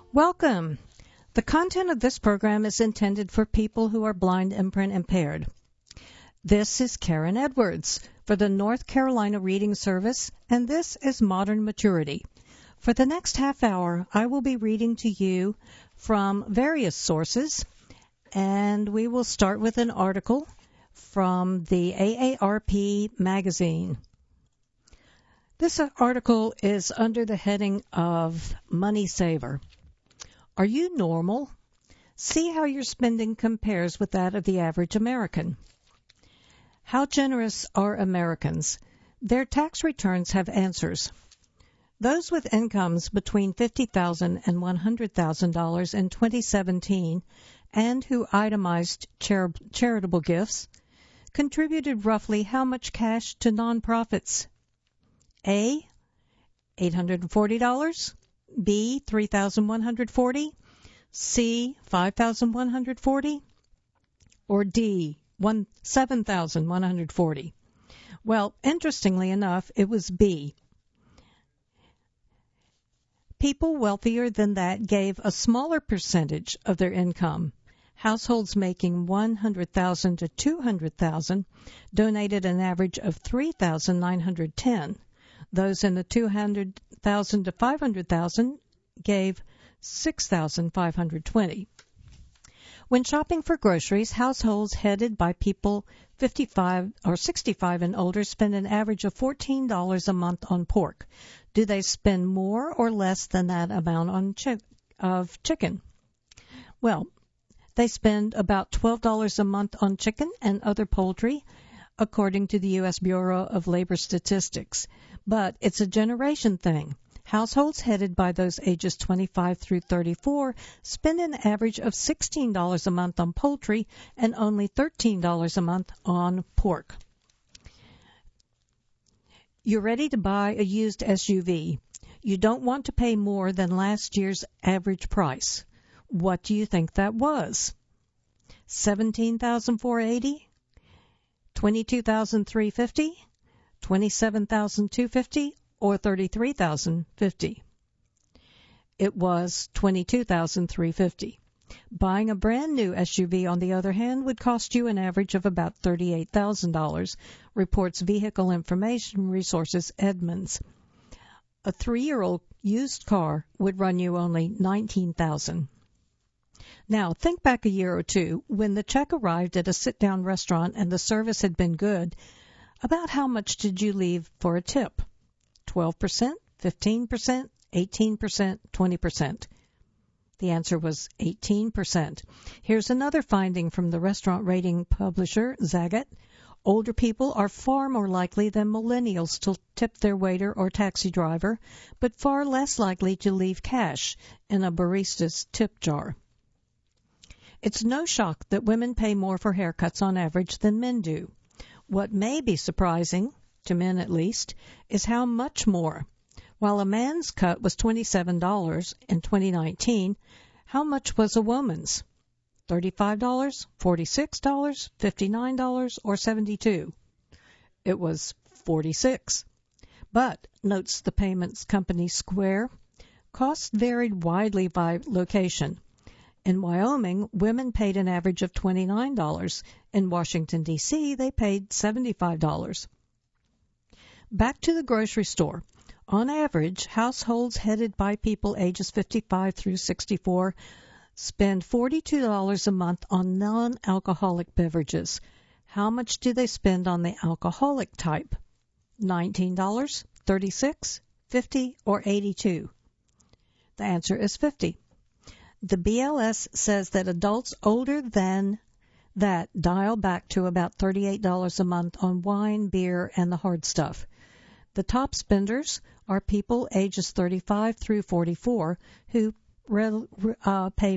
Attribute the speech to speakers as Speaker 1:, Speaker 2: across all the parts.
Speaker 1: Welcome. The content of this program is intended for people who are blind and print impaired. This is Karen Edwards for the North Carolina Reading Service, and this is Modern Maturity. For the next half hour, I will be reading to you from various sources, and we will start with an article from the AARP magazine. This article is under the heading of Money Saver. Are you normal? See how your spending compares with that of the average American. How generous are Americans? Their tax returns have answers. Those with incomes between $50,000 and $100,000 in 2017 and who itemized charitable gifts contributed roughly how much cash to nonprofits? A, $840, B, $3,140, C, $5,140, or D, $7,140. Well, interestingly enough, it was B. People wealthier than that gave a smaller percentage of their income. Households making $100,000 to $200,000 donated an average of $3,910. Those in the $200,000 to $500,000 gave $6,520. When shopping for groceries, households headed by people 55 or 65 and older spend an average of $14 a month on pork. Do they spend more or less than that amount on chicken? Well, they spend about $12 a month on chicken and other poultry, according to the U.S. Bureau of Labor Statistics. But it's a generation thing. Households headed by those ages 25 through 34 spend an average of $16 a month on poultry and only $13 a month on pork. You're ready to buy a used SUV. You don't want to pay more than last year's average price. What do you think that was? $17,480? $22,350? $27,250? Or $33,050? It was $22,350. Buying a brand new SUV, on the other hand, would cost you an average of about $38,000, reports Vehicle Information Resources Edmunds. A 3-year-old used car would run you only $19,000. Now, think back a year or two when the check arrived at a sit-down restaurant and the service had been good. About how much did you leave for a tip? 12%, 15%, 18%, 20%. The answer was 18%. Here's another finding from the restaurant rating publisher, Zagat. Older people are far more likely than millennials to tip their waiter or taxi driver, but far less likely to leave cash in a barista's tip jar. It's no shock that women pay more for haircuts on average than men do. What may be surprising, to men at least, is how much more. While a man's cut was $27 in 2019, how much was a woman's? $35, $46, $59, or $72? It was $46. But, notes the payments company Square, costs varied widely by location. In Wyoming, women paid an average of $29. In Washington, D.C., they paid $75. Back to the grocery store. On average, households headed by people ages 55 through 64 spend $42 a month on non-alcoholic beverages. How much do they spend on the alcoholic type? $19, $36, $50, or $82? The answer is $50. The BLS says that adults older than that dial back to about $38 a month on wine, beer, and the hard stuff. The top spenders are people ages 35 through 44 who pay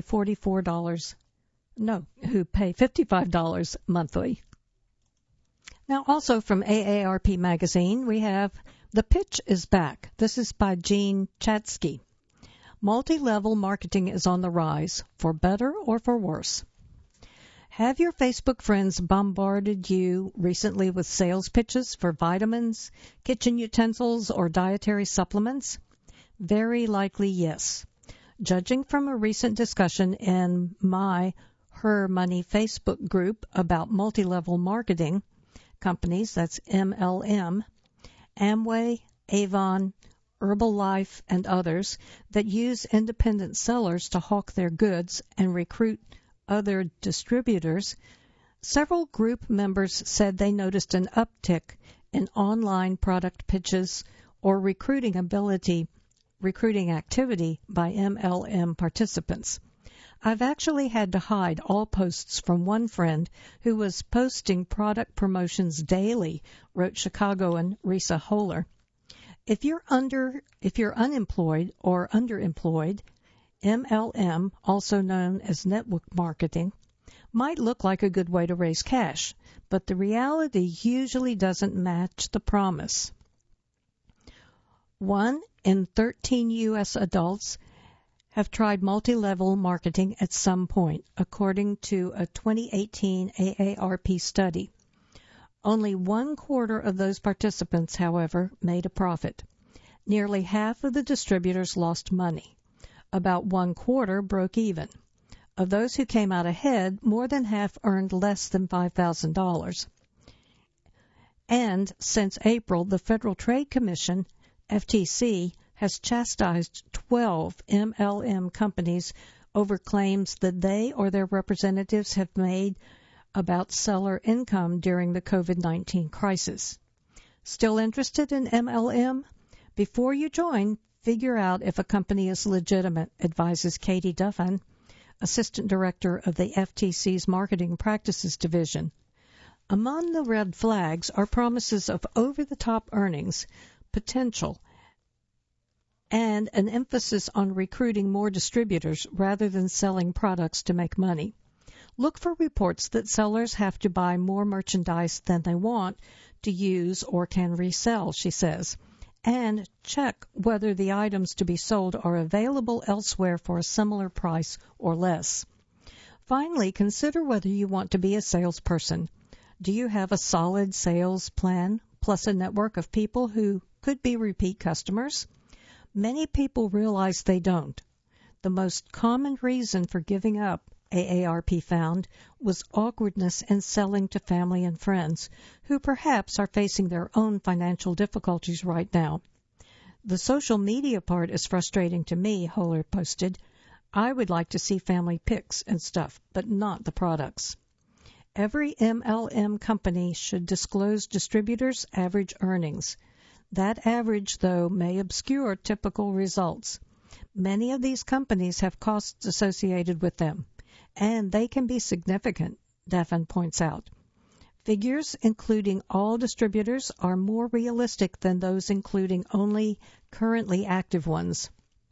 Speaker 1: $55 monthly. Now, also from AARP magazine, we have The Pitch is Back. This is by Gene Chatsky. Multi-level marketing is on the rise, for better or for worse. Have your Facebook friends bombarded you recently with sales pitches for vitamins, kitchen utensils, or dietary supplements? Very likely yes. Judging from a recent discussion in Her Money Facebook group about multi-level marketing companies, that's MLM, Amway, Avon, Herbalife, and others that use independent sellers to hawk their goods and recruit other distributors, several group members said they noticed an uptick in online product pitches or recruiting activity by MLM participants. I've actually had to hide all posts from one friend who was posting product promotions daily, wrote Chicagoan Risa Holler. If you're unemployed or underemployed, MLM, also known as network marketing, might look like a good way to raise cash, but the reality usually doesn't match the promise. 1 in 13 U.S. adults have tried multi-level marketing at some point, according to a 2018 AARP study. Only 1/4 of those participants, however, made a profit. Nearly half of the distributors lost money. About 1/4 broke even. Of those who came out ahead, more than half earned less than $5,000. And since April, the Federal Trade Commission, FTC, has chastised 12 MLM companies over claims that they or their representatives have made about seller income during the COVID-19 crisis. Still interested in MLM? Before you join, figure out if a company is legitimate, advises Katie Duffin, Assistant Director of the FTC's Marketing Practices Division. Among the red flags are promises of over-the-top earnings, potential, and an emphasis on recruiting more distributors rather than selling products to make money. Look for reports that sellers have to buy more merchandise than they want to use or can resell, she says, and check whether the items to be sold are available elsewhere for a similar price or less. Finally, consider whether you want to be a salesperson. Do you have a solid sales plan plus a network of people who could be repeat customers? Many people realize they don't. The most common reason for giving up, AARP found, was awkwardness in selling to family and friends, who perhaps are facing their own financial difficulties right now. The social media part is frustrating to me, Holler posted. I would like to see family pics and stuff, but not the products. Every MLM company should disclose distributors' average earnings. That average, though, may obscure typical results. Many of these companies have costs associated with them, and they can be significant, Daffin points out. Figures including all distributors are more realistic than those including only currently active ones.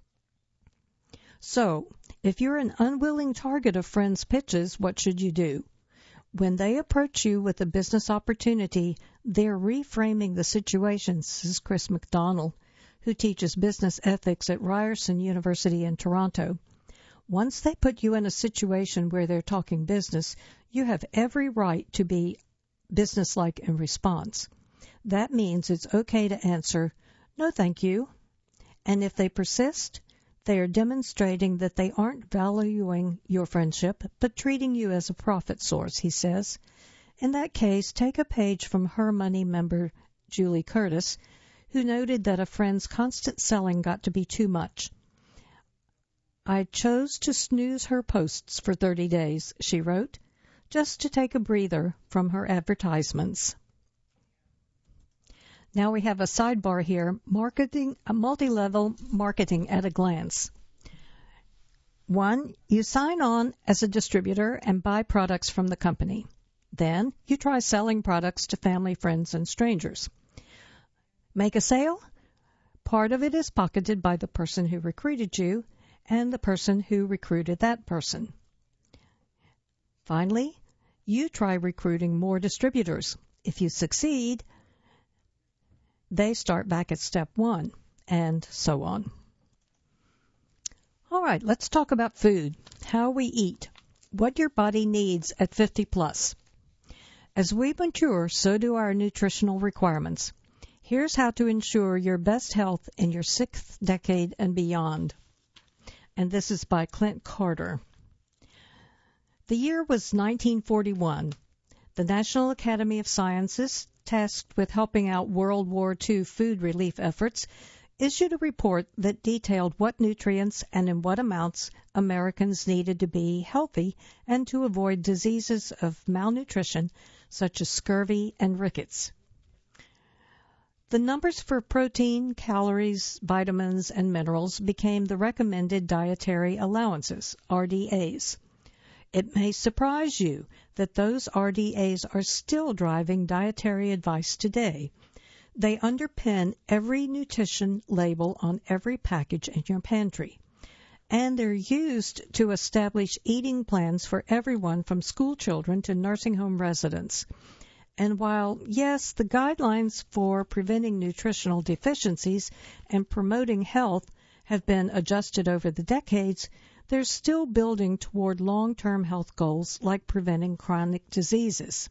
Speaker 1: So, if you're an unwilling target of friends' pitches, what should you do? When they approach you with a business opportunity, they're reframing the situation, says Chris McDonald, who teaches business ethics at Ryerson University in Toronto. Once they put you in a situation where they're talking business, you have every right to be businesslike in response. That means it's okay to answer, "No, thank you." And if they persist, they are demonstrating that they aren't valuing your friendship, but treating you as a profit source, he says. In that case, take a page from Her Money member Julie Curtis, who noted that a friend's constant selling got to be too much. I chose to snooze her posts for 30 days, she wrote, just to take a breather from her advertisements. Now we have a sidebar here, multi-level marketing at a glance. 1, you sign on as a distributor and buy products from the company. Then you try selling products to family, friends, and strangers. Make a sale? Part of it is pocketed by the person who recruited you and the person who recruited that person. Finally, you try recruiting more distributors. If you succeed, they start back at step 1, and so on. All right, let's talk about food, how we eat, what your body needs at 50 plus. As we mature, so do our nutritional requirements. Here's how to ensure your best health in your 6th decade and beyond. and this is by Clint Carter. The year was 1941. The National Academy of Sciences, tasked with helping out World War II food relief efforts, issued a report that detailed what nutrients and in what amounts Americans needed to be healthy and to avoid diseases of malnutrition such as scurvy and rickets. The numbers for protein, calories, vitamins, and minerals became the recommended dietary allowances, RDAs. It may surprise you that those RDAs are still driving dietary advice today. They underpin every nutrition label on every package in your pantry, and they're used to establish eating plans for everyone from school children to nursing home residents. And while, yes, the guidelines for preventing nutritional deficiencies and promoting health have been adjusted over the decades, they're still building toward long-term health goals like preventing chronic diseases.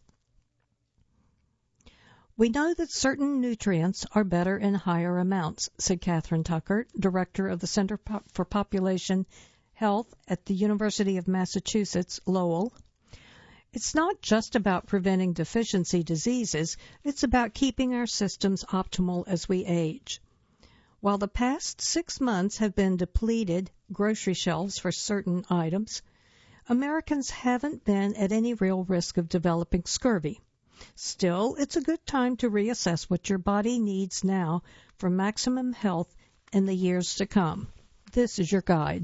Speaker 1: We know that certain nutrients are better in higher amounts, said Catherine Tucker, director of the Center for Population Health at the University of Massachusetts, Lowell. It's not just about preventing deficiency diseases, it's about keeping our systems optimal as we age. While the past 6 months have been depleted grocery shelves for certain items, Americans haven't been at any real risk of developing scurvy. Still, it's a good time to reassess what your body needs now for maximum health in the years to come. This is your guide.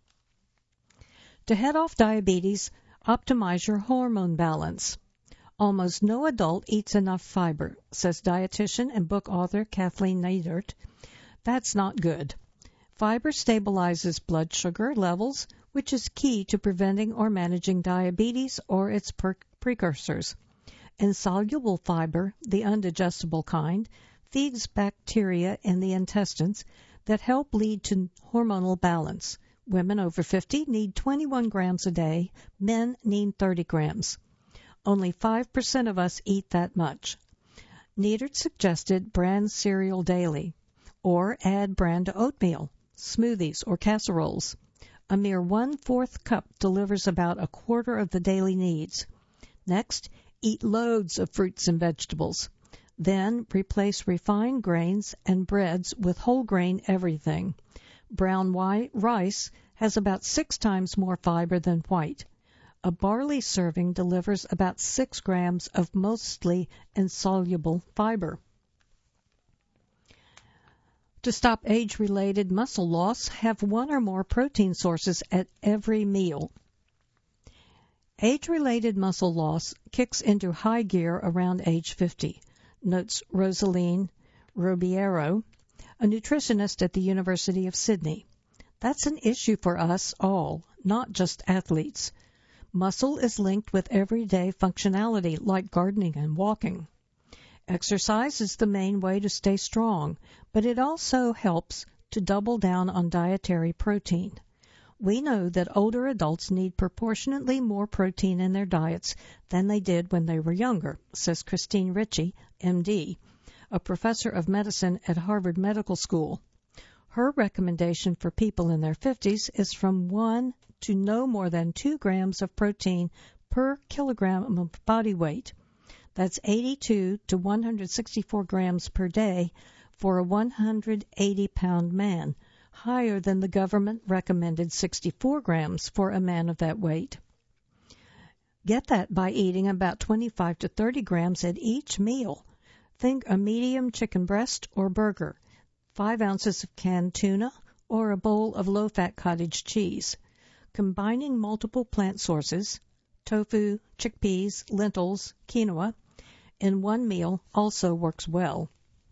Speaker 1: To head off diabetes, optimize your hormone balance. Almost no adult eats enough fiber, says dietitian and book author Kathleen Neidert. That's not good. Fiber stabilizes blood sugar levels, which is key to preventing or managing diabetes or its precursors. Insoluble fiber, the undigestible kind, feeds bacteria in the intestines that help lead to hormonal balance. Women over 50 need 21 grams a day. Men need 30 grams. Only 5% of us eat that much. Neidert suggested bran cereal daily, or add bran to oatmeal, smoothies, or casseroles. A mere 1/4 cup delivers about a quarter of the daily needs. Next, eat loads of fruits and vegetables. Then replace refined grains and breads with whole grain everything. Brown rice has about 6 times more fiber than white. A barley serving delivers about 6 grams of mostly insoluble fiber. To stop age-related muscle loss, have 1 or more protein sources at every meal. Age-related muscle loss kicks into high gear around age 50, notes Rosaline Robiero, a nutritionist at the University of Sydney. That's an issue for us all, not just athletes. Muscle is linked with everyday functionality like gardening and walking. Exercise is the main way to stay strong, but it also helps to double down on dietary protein. We know that older adults need proportionately more protein in their diets than they did when they were younger, says Christine Ritchie, MD, a professor of medicine at Harvard Medical School. Her recommendation for people in their 50s is from 1 to no more than 2 grams of protein per kilogram of body weight. That's 82 to 164 grams per day for a 180-pound man, higher than the government-recommended 64 grams for a man of that weight. Get that by eating about 25 to 30 grams at each meal. Think a medium chicken breast or burger, 5 ounces of canned tuna, or a bowl of low-fat cottage cheese. Combining multiple plant sources, tofu, chickpeas, lentils, quinoa, in one meal also works well.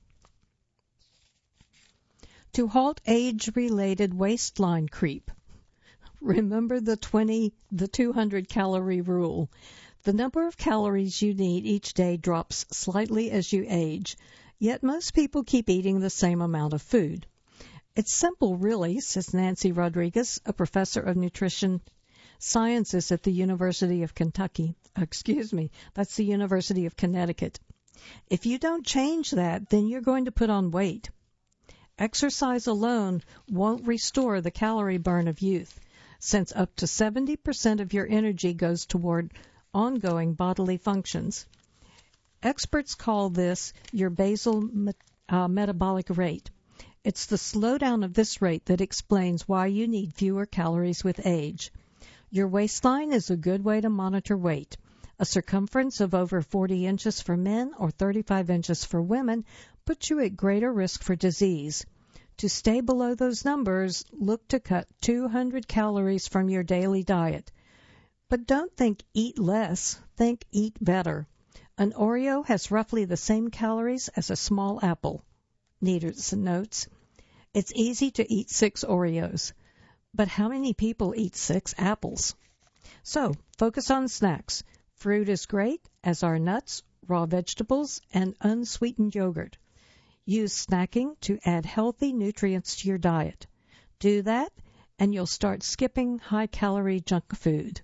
Speaker 1: To halt age-related waistline creep, remember the 200-calorie rule. The number of calories you need each day drops slightly as you age, yet most people keep eating the same amount of food. It's simple, really, says Nancy Rodriguez, a professor of nutrition sciences at the University of Kentucky. That's the University of Connecticut. If you don't change that, then you're going to put on weight. Exercise alone won't restore the calorie burn of youth, since up to 70% of your energy goes toward ongoing bodily functions. Experts call this your basal metabolic rate. It's the slowdown of this rate that explains why you need fewer calories with age. Your waistline is a good way to monitor weight. A circumference of over 40 inches for men or 35 inches for women puts you at greater risk for disease. To stay below those numbers, look to cut 200 calories from your daily diet. But don't think eat less, think eat better. An Oreo has roughly the same calories as a small apple. Niederson notes, it's easy to eat 6 Oreos, but how many people eat 6 apples? So, focus on snacks. Fruit is great, as are nuts, raw vegetables, and unsweetened yogurt. Use snacking to add healthy nutrients to your diet. Do that, and you'll start skipping high-calorie junk food.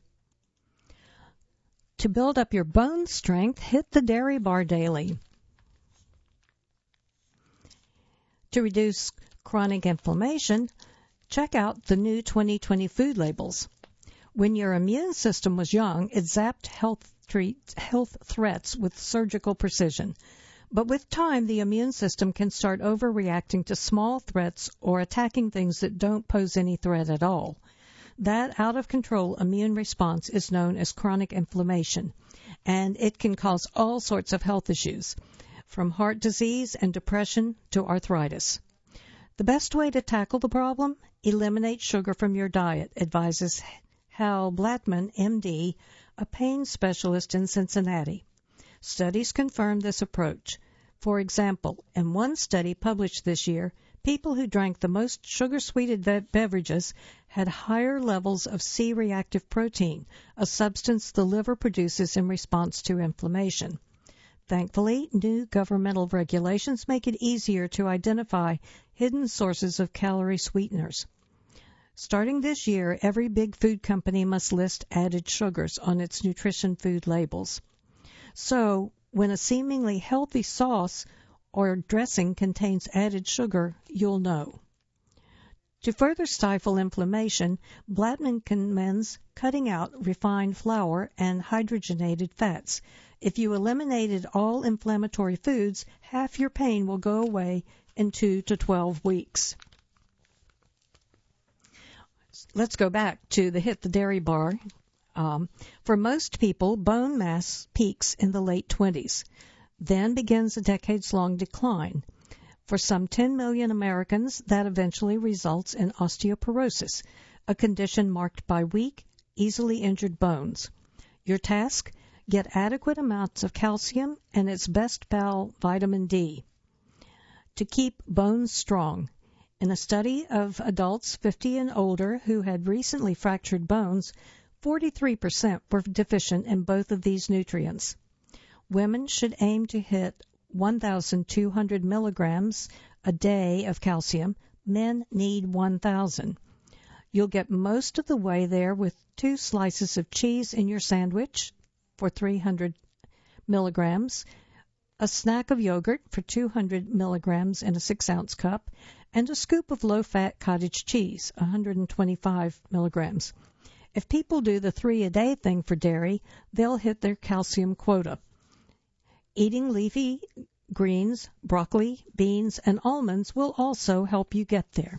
Speaker 1: To build up your bone strength, hit the dairy bar daily. To reduce chronic inflammation, check out the new 2020 food labels. When your immune system was young, it zapped health threats with surgical precision. But with time, the immune system can start overreacting to small threats or attacking things that don't pose any threat at all. That out-of-control immune response is known as chronic inflammation, and it can cause all sorts of health issues, from heart disease and depression to arthritis. The best way to tackle the problem? Eliminate sugar from your diet, advises Hal Blattman, MD, a pain specialist in Cincinnati. Studies confirm this approach. For example, in one study published this year, people who drank the most sugar-sweetened beverages had higher levels of C-reactive protein, a substance the liver produces in response to inflammation. Thankfully, new governmental regulations make it easier to identify hidden sources of calorie sweeteners. Starting this year, every big food company must list added sugars on its nutrition food labels. So, when a seemingly healthy sauce or dressing contains added sugar, you'll know. To further stifle inflammation, Blattman recommends cutting out refined flour and hydrogenated fats. If you eliminated all inflammatory foods, half your pain will go away in 2 to 12 weeks. Let's go back to the hit the dairy bar. For most people, bone mass peaks in the late 20s. Then begins a decades-long decline. For some 10 million Americans, that eventually results in osteoporosis, a condition marked by weak, easily injured bones. Your task? Get adequate amounts of calcium and its best pal, vitamin D, to keep bones strong. In a study of adults 50 and older who had recently fractured bones, 43% were deficient in both of these nutrients. Women should aim to hit 1,200 milligrams a day of calcium. Men need 1,000. You'll get most of the way there with 2 slices of cheese in your sandwich for 300 milligrams, a snack of yogurt for 200 milligrams in a 6-ounce cup, and a scoop of low-fat cottage cheese, 125 milligrams. If people do the 3-a-day thing for dairy, they'll hit their calcium quota. Eating leafy greens, broccoli, beans, and almonds will also help you get there.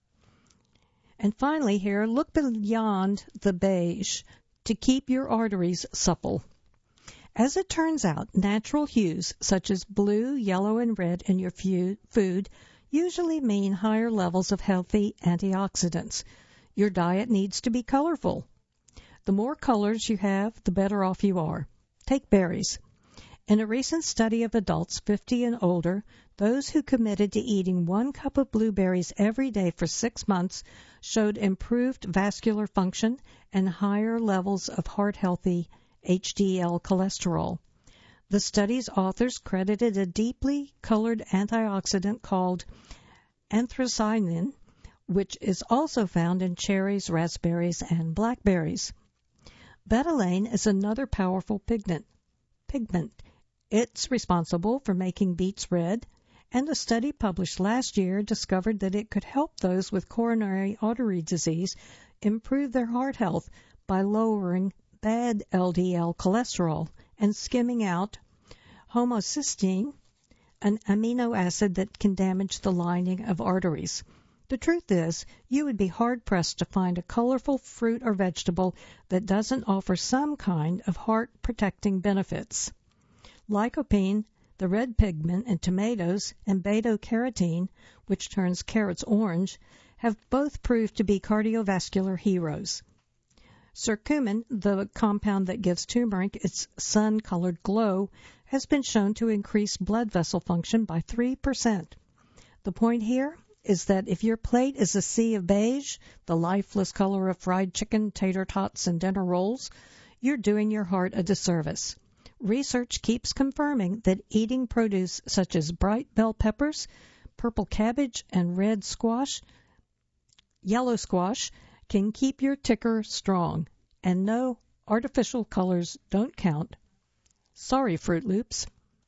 Speaker 1: And finally here, look beyond the beige to keep your arteries supple. As it turns out, natural hues such as blue, yellow, and red in your food usually mean higher levels of healthy antioxidants. Your diet needs to be colorful. The more colors you have, the better off you are. Take berries. In a recent study of adults 50 and older, those who committed to eating 1 cup of blueberries every day for 6 months showed improved vascular function and higher levels of heart-healthy HDL cholesterol. The study's authors credited a deeply colored antioxidant called anthocyanin, which is also found in cherries, raspberries, and blackberries. Betalain is another powerful pigment. It's responsible for making beets red and a study published last year discovered that it could help those with coronary artery disease improve their heart health by lowering bad LDL cholesterol and skimming out homocysteine, an amino acid that can damage the lining of arteries. The truth is, you would be hard-pressed to find a colorful fruit or vegetable that doesn't offer some kind of heart-protecting benefits. Lycopene, the red pigment in tomatoes, and beta-carotene, which turns carrots orange, have both proved to be cardiovascular heroes. Curcumin, the compound that gives turmeric its sun-colored glow, has been shown to increase blood vessel function by 3%. The point here is that if your plate is a sea of beige, the lifeless color of fried chicken, tater tots, and dinner rolls, you're doing your heart a disservice. Research keeps confirming that eating produce such as bright bell peppers, purple cabbage, and yellow squash can keep your ticker strong. And no, artificial colors don't count. Sorry, Fruit Loops.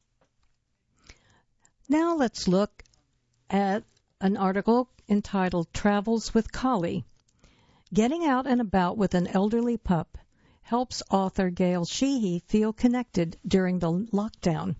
Speaker 1: Now let's look at an article entitled Travels with Collie. Getting out and about with an elderly pup helps author Gail Sheehy feel connected during the lockdown.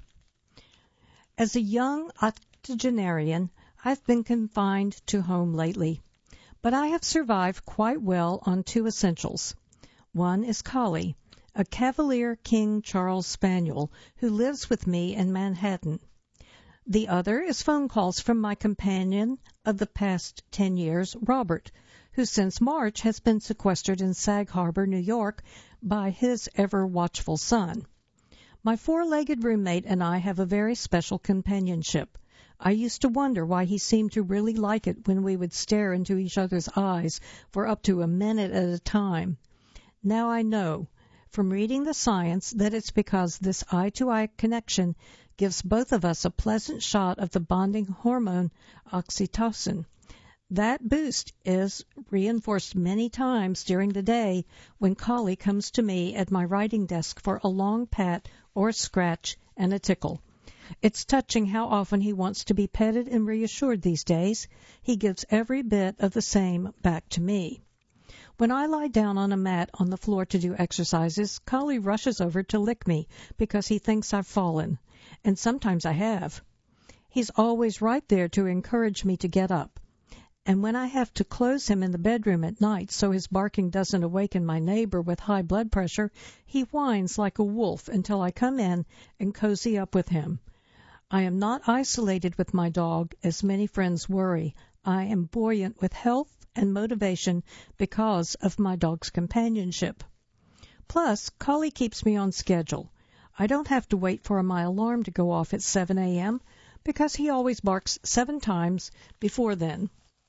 Speaker 1: As a young octogenarian, I've been confined to home lately, but I have survived quite well on two essentials. One is Collie, a Cavalier King Charles Spaniel who lives with me in Manhattan. The other is phone calls from my companion of the past 10 years, Robert, who since March has been sequestered in Sag Harbor, New York, by his ever-watchful son. My four-legged roommate and I have a very special companionship. I used to wonder why he seemed to really like it when we would stare into each other's eyes for up to a minute at a time. Now I know, from reading the science, that it's because this eye-to-eye connection gives both of us a pleasant shot of the bonding hormone oxytocin. That boost is reinforced many times during the day when Collie comes to me at my writing desk for a long pat or scratch and a tickle. It's touching how often he wants to be petted and reassured these days. He gives every bit of the same back to me. When I lie down on a mat on the floor to do exercises, Collie rushes over to lick me because he thinks I've fallen, and sometimes I have. He's always right there to encourage me to get up. And when I have to close him in the bedroom at night so his barking doesn't awaken my neighbor with high blood pressure, he whines like a wolf until I come in and cozy up with him. I am not isolated with my dog, as many friends worry. I am buoyant with health and motivation because of my dog's companionship. Plus, Collie keeps me on schedule. I don't have to wait for my alarm to go off at 7 a.m. because he always barks 7 times before then,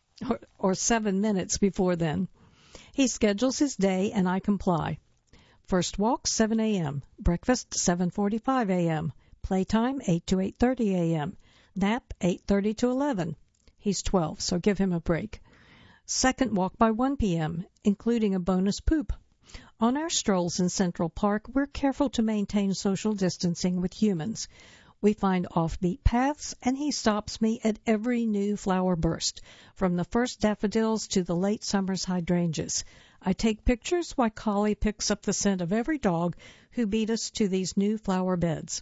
Speaker 1: or 7 minutes before then. He schedules his day and I comply. First walk, 7 a.m. Breakfast, 7:45 a.m. Playtime, 8 to 8:30 a.m. Nap, 8:30 to 11. He's 12, so give him a break. Second walk by 1 p.m., including a bonus poop. On our strolls in Central Park, we're careful to maintain social distancing with humans. We find offbeat paths, and he stops me at every new flower burst, from the first daffodils to the late summer's hydrangeas. I take pictures while Collie picks up the scent of every dog who beat us to these new flower beds.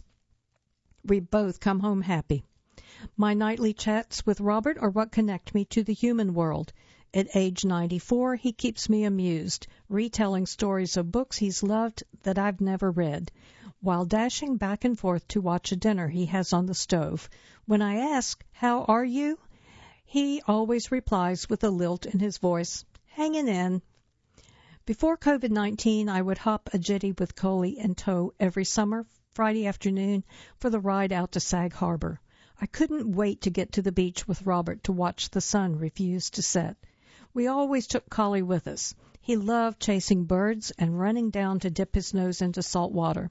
Speaker 1: We both come home happy. My nightly chats with Robert are what connect me to the human world. At age 94, he keeps me amused, retelling stories of books he's loved that I've never read, while dashing back and forth to watch a dinner he has on the stove. When I ask, "How are you?" he always replies with a lilt in his voice, "Hanging in." Before COVID-19, I would hop a jetty with Collie in tow every summer, Friday afternoon, for the ride out to Sag Harbor. I couldn't wait to get to the beach with Robert to watch the sun refuse to set. We always took Collie with us. He loved chasing birds and running down to dip his nose into salt water.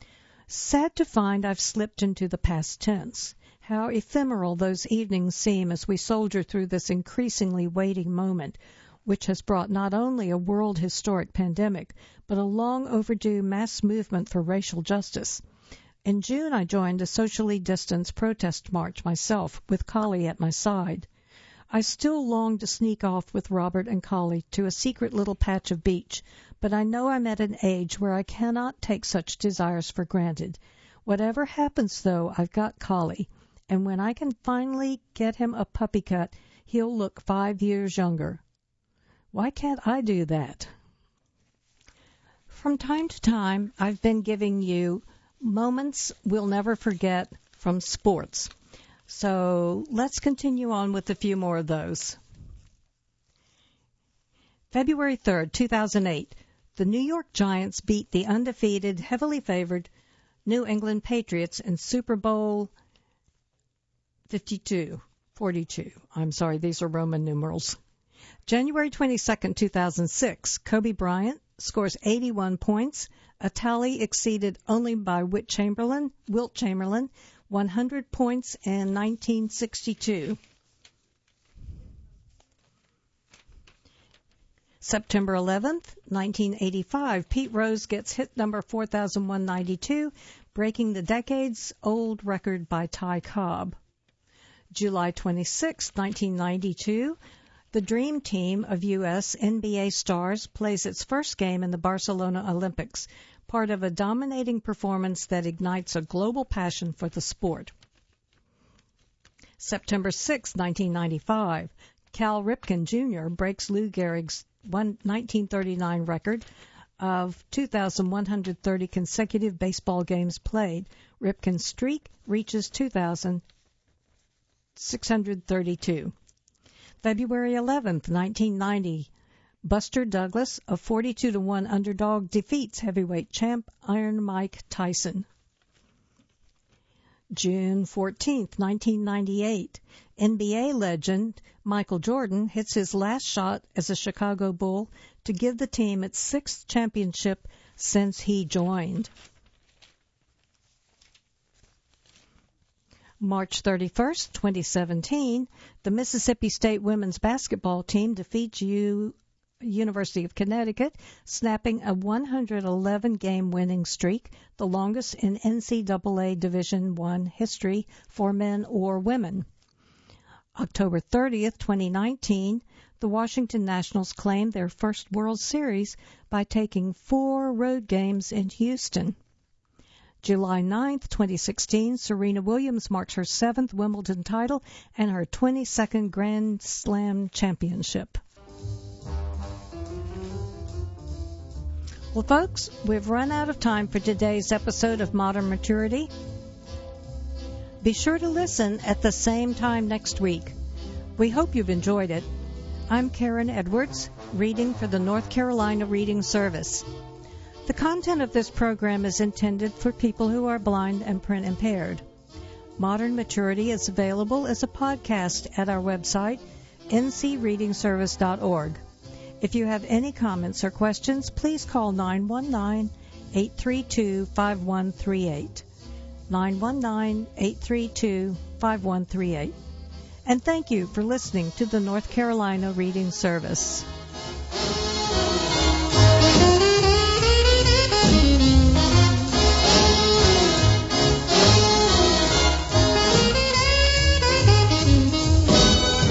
Speaker 1: Sad to find I've slipped into the past tense. How ephemeral those evenings seem as we soldier through this increasingly waiting moment, which has brought not only a world historic pandemic, but a long overdue mass movement for racial justice. In June, I joined a socially distanced protest march myself, with Collie at my side. I still long to sneak off with Robert and Collie to a secret little patch of beach, but I know I'm at an age where I cannot take such desires for granted. Whatever happens, though, I've got Collie, and when I can finally get him a puppy cut, he'll look 5 years younger. Why can't I do that? From time to time, I've been giving you moments we'll never forget from sports. So let's continue on with a few more of those. February 3rd, 2008, the New York Giants beat the undefeated, heavily favored New England Patriots in Super Bowl 42. I'm sorry, these are Roman numerals. January 22nd, 2006, Kobe Bryant scores 81 points, a tally exceeded only by Wilt Chamberlain, 100 points in 1962. September 11th, 1985, Pete Rose gets hit number 4192, breaking the decades-old record by Ty Cobb. July 26, 1992, the Dream Team of U.S. NBA stars plays its first game in the Barcelona Olympics, part of a dominating performance that ignites a global passion for the sport. September 6, 1995, Cal Ripken Jr. breaks Lou Gehrig's 1939 record of 2,130 consecutive baseball games played. Ripken's streak reaches 2,632. February 11th, 1990, Buster Douglas, a 42-1 underdog, defeats heavyweight champ Iron Mike Tyson. June 14th, 1998, NBA legend Michael Jordan hits his last shot as a Chicago Bull to give the team its 6th championship since he joined. March 31st, 2017, the Mississippi State women's basketball team defeats University of Connecticut, snapping a 111-game winning streak, the longest in NCAA Division I history for men or women. October 30th, 2019, the Washington Nationals claimed their first World Series by taking 4 road games in Houston. July 9th, 2016, Serena Williams marks her 7th Wimbledon title and her 22nd Grand Slam championship. Well, folks, we've run out of time for today's episode of Modern Maturity. Be sure to listen at the same time next week. We hope you've enjoyed it. I'm Karen Edwards, reading for the North Carolina Reading Service. The content of this program is intended for people who are blind and print impaired. Modern Maturity is available as a podcast at our website, ncreadingservice.org. If you have any comments or questions, please call 919-832-5138. 919-832-5138. And thank you for listening to the North Carolina Reading Service.